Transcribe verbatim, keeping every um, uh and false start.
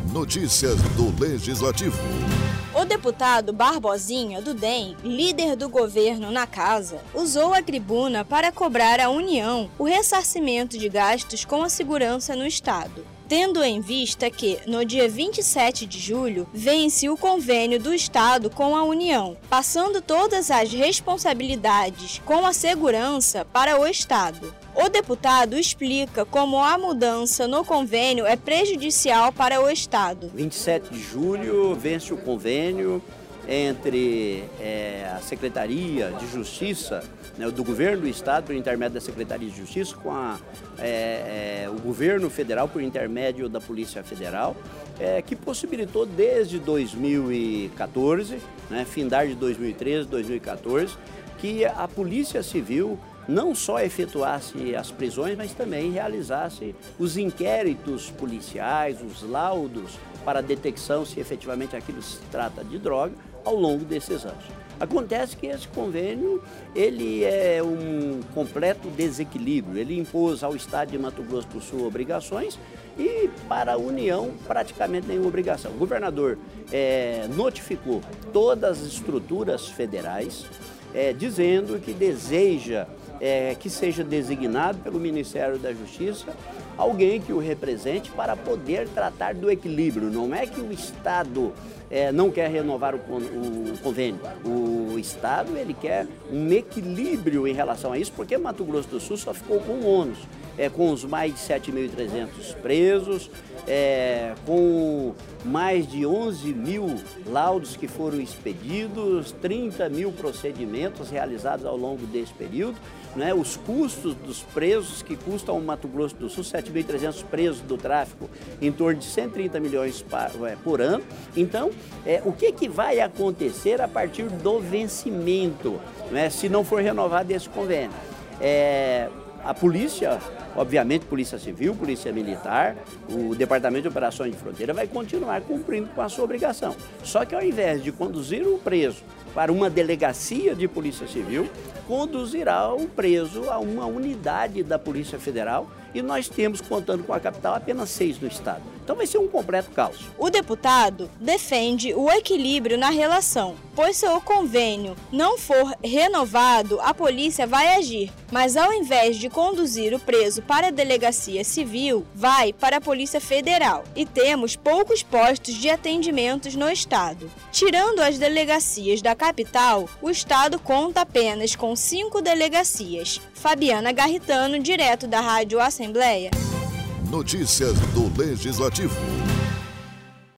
Notícias do Legislativo. O deputado Barbosinha, do D E M, líder do governo na casa, usou a tribuna para cobrar à União o ressarcimento de gastos com a segurança no Estado, tendo em vista que, no dia vinte e sete de julho, vence o convênio do Estado com a União, passando todas as responsabilidades com a segurança para o Estado. O deputado explica como a mudança no convênio é prejudicial para o Estado. vinte e sete de julho vence o convênio entre é, a Secretaria de Justiça, né, do Governo do Estado, por intermédio da Secretaria de Justiça, com a, é, é, o Governo Federal, por intermédio da Polícia Federal, é, que possibilitou desde dois mil e quatorze, né, findar de dois mil e treze, dois mil e quatorze, que a Polícia Civil não só efetuasse as prisões, mas também realizasse os inquéritos policiais, os laudos para detecção se efetivamente aquilo se trata de droga ao longo desses anos. Acontece que esse convênio ele é um completo desequilíbrio, ele impôs ao Estado de Mato Grosso do Sul obrigações e para a União praticamente nenhuma obrigação. O governador é, notificou todas as estruturas federais é, dizendo que deseja É, que seja designado pelo Ministério da Justiça alguém que o represente para poder tratar do equilíbrio. Não é que o Estado é, não quer renovar o, o convênio. O Estado ele quer um equilíbrio em relação a isso, porque Mato Grosso do Sul só ficou com um ônus, é, com os mais de sete mil e trezentos presos, é, com mais de onze mil laudos que foram expedidos, trinta mil procedimentos realizados ao longo desse período, né, os custos dos presos que custam ao Mato Grosso do Sul, sete mil e trezentos presos do tráfico, em torno de cento e trinta milhões por ano. Então, é, o que, que vai acontecer a partir do vencimento, né, se não for renovado esse convênio? É, a polícia, obviamente, Polícia Civil, Polícia Militar, o Departamento de Operações de Fronteira vai continuar cumprindo com a sua obrigação. Só que ao invés de conduzir o preso para uma delegacia de Polícia Civil, conduzirá o preso a uma unidade da Polícia Federal e nós temos, contando com a capital, apenas seis no estado. Então vai ser um completo caos. O deputado defende o equilíbrio na relação, pois se o convênio não for renovado, a polícia vai agir, mas ao invés de conduzir o preso para a delegacia civil, vai para a Polícia Federal e temos poucos postos de atendimentos no estado. Tirando as delegacias da capital, o estado conta apenas com cinco delegacias. Fabiana Garritano, direto da Rádio Assembleia. Notícias do Legislativo.